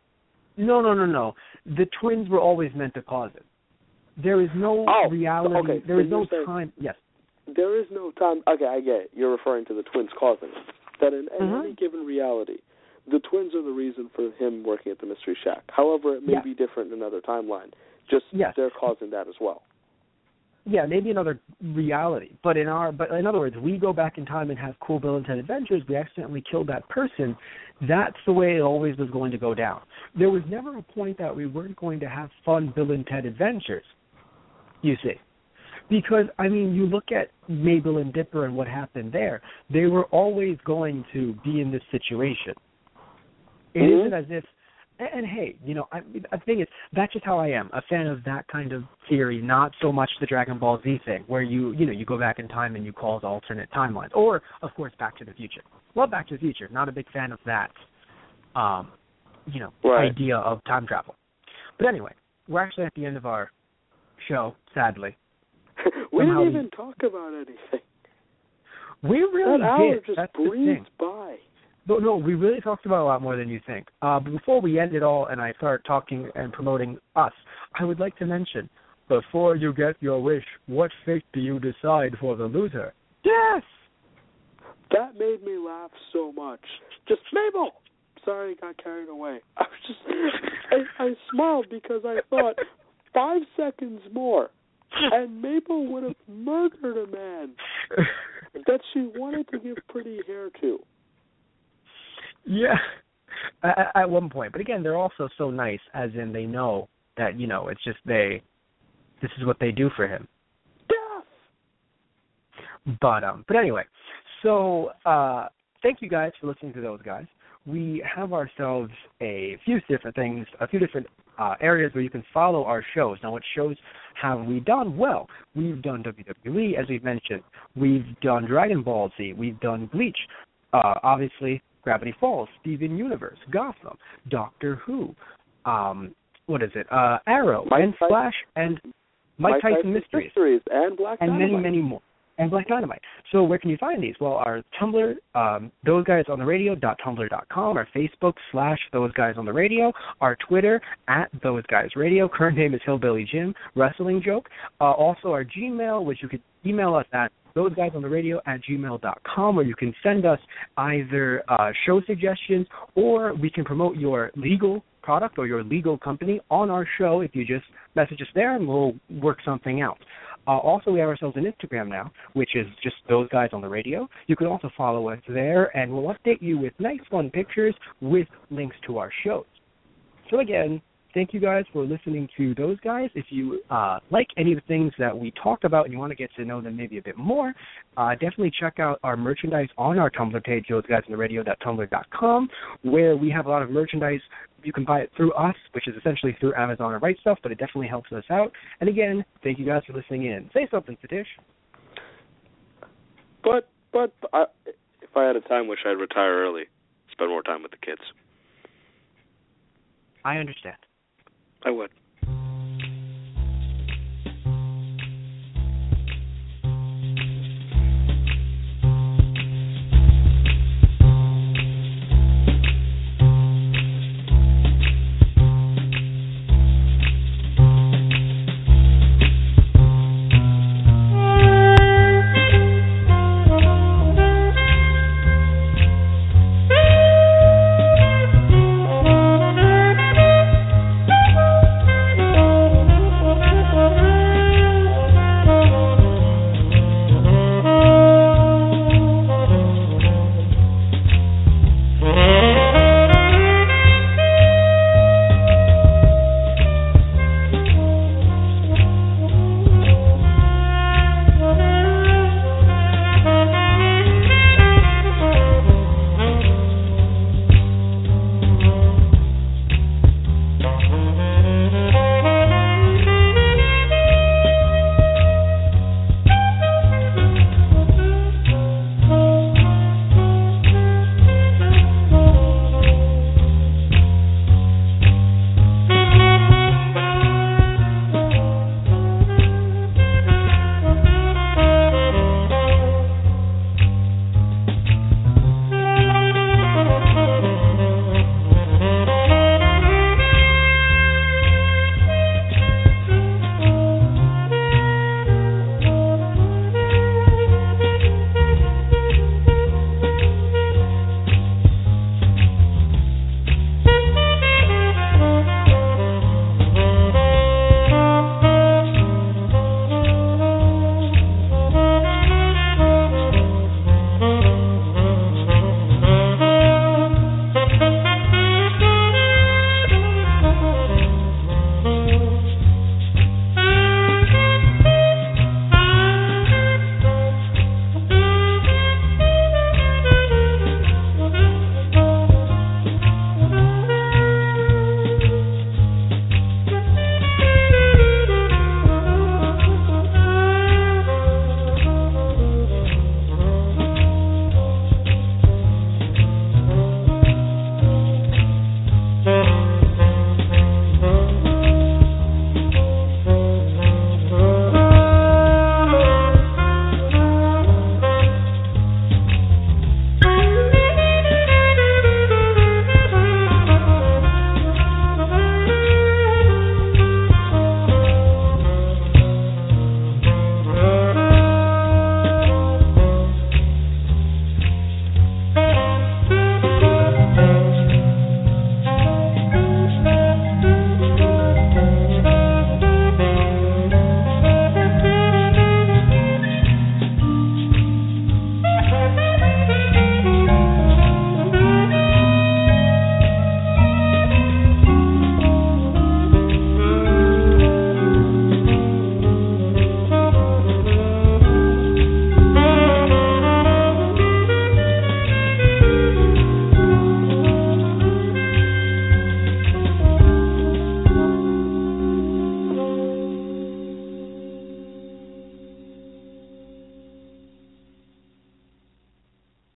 The twins were always meant to cause it. There is no reality. Okay. There is no time. Yes. There is no time. Okay, I get it. You're referring to the twins causing it. That in any given reality, the twins are the reason for him working at the Mystery Shack. However, it may be different in another timeline. Just they're causing that as well. Yeah, maybe another reality. But in other words, we go back in time and have cool Bill and Ted adventures. We accidentally killed that person. That's the way it always was going to go down. There was never a point that we weren't going to have fun Bill and Ted adventures. You see. Because, you look at Mabel and Dipper and what happened there. They were always going to be in this situation. It isn't as if, and hey, I think that's just how I am, a fan of that kind of theory, not so much the Dragon Ball Z thing, where you go back in time and you cause alternate timelines. Or, of course, Back to the Future. Love Back to the Future. Not a big fan of that, idea of time travel. But anyway, we're actually at the end of our show, sadly. We didn't even talk about anything. We really did. That hour just That's breezed by. No, we really talked about a lot more than you think. But before we end it all and I start talking and promoting us, I would like to mention, before you get your wish, what fate do you decide for the loser? Yes! That made me laugh so much. Just, Mabel! Sorry, I got carried away. I smiled because I thought, 5 seconds more, and Mabel would have murdered a man that she wanted to give pretty hair to. Yeah, at one point. But again, they're also so nice, as in they know that, it's just this is what they do for him. Death! But anyway, so thank you guys for listening to those guys. We have ourselves a few different areas where you can follow our shows. Now, what shows have we done? Well, we've done WWE, as we've mentioned. We've done Dragon Ball Z. We've done Bleach. Obviously, Gravity Falls, Steven Universe, Gotham, Doctor Who, Arrow, and Flash, and Mike Tyson Mysteries, and Black Dynamite. And many more. And Black Dynamite. So where can you find these? Well, our Tumblr, thoseguysontheradio.tumblr.com, our Facebook /thoseguysontheradio, our Twitter @thoseguysradio, current name is Hillbilly Jim, Wrestling Joke. Also our Gmail, which you could email us at thoseguysontheradio@gmail.com, where you can send us either show suggestions or we can promote your legal product or your legal company on our show if you just message us there and we'll work something out. Also, we have ourselves an Instagram now, which is just Those Guys on the Radio. You can also follow us there, and we'll update you with nice, fun pictures with links to our shows. So again, thank you guys for listening to those guys. If you like any of the things that we talked about and you want to get to know them maybe a bit more, definitely check out our merchandise on our Tumblr page, thoseguysintheradio.tumblr.com, where we have a lot of merchandise. You can buy it through us, which is essentially through Amazon or Right Stuff, but it definitely helps us out. And again, thank you guys for listening in. Say something, Satish. But if I had a time, wish I'd retire early, spend more time with the kids. I understand. I would.